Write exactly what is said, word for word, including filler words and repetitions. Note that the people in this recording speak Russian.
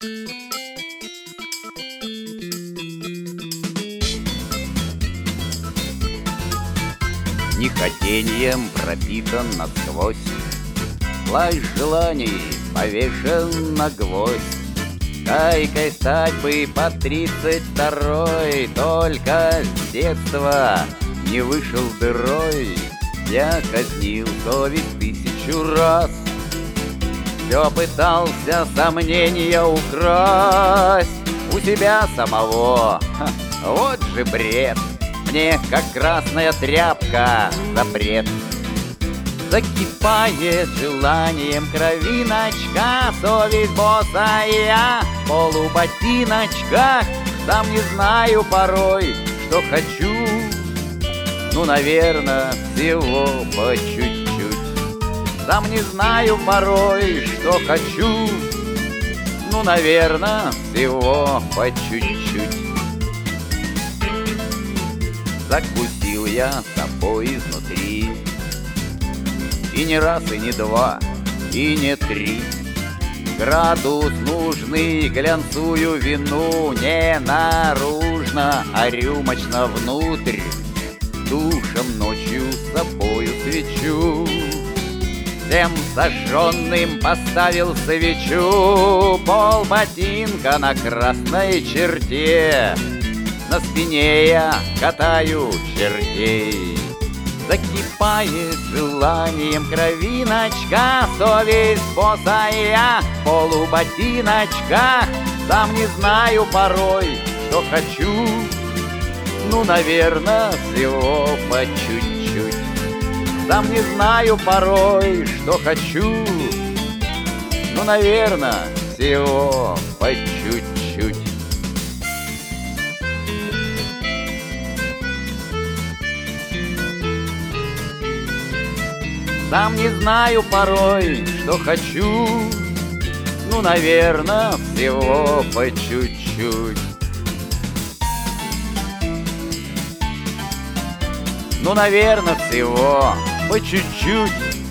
Нехотеньем пропитан насквозь, плащ желаний повешен на гвоздь. Кайкой стать бы по тридцать второй, только с детства не вышел дырой. Я казнил совесть тысячу раз, все пытался сомнения украсть у себя самого. Ха, вот же бред, мне как красная тряпка запрет. Закипает желанием кровиночка, совесть босая в полуботиночках. Сам не знаю порой, что хочу, ну, наверное, всего по чуть-чуть. Сам не знаю порой, что хочу, ну, наверное, всего по чуть-чуть. Закусил я собой изнутри, и не раз, и не два, и не три. Градус нужный, глянцую вину не наружно, а рюмочно внутрь. Душем ночью с собою свечу, всем сожженным поставил свечу. Пол ботинка на красной черте, на спине я катаю чертей. Закипает желанием кровиночка, совесть босая в полуботиночках. Сам не знаю порой, что хочу, ну, наверное, всего по чуть-чуть. Сам не знаю порой, что хочу, ну, наверное, всего по чуть-чуть. Сам не знаю порой, что хочу, ну, наверное, всего по чуть-чуть. Ну, наверное, всего по чуть-чуть.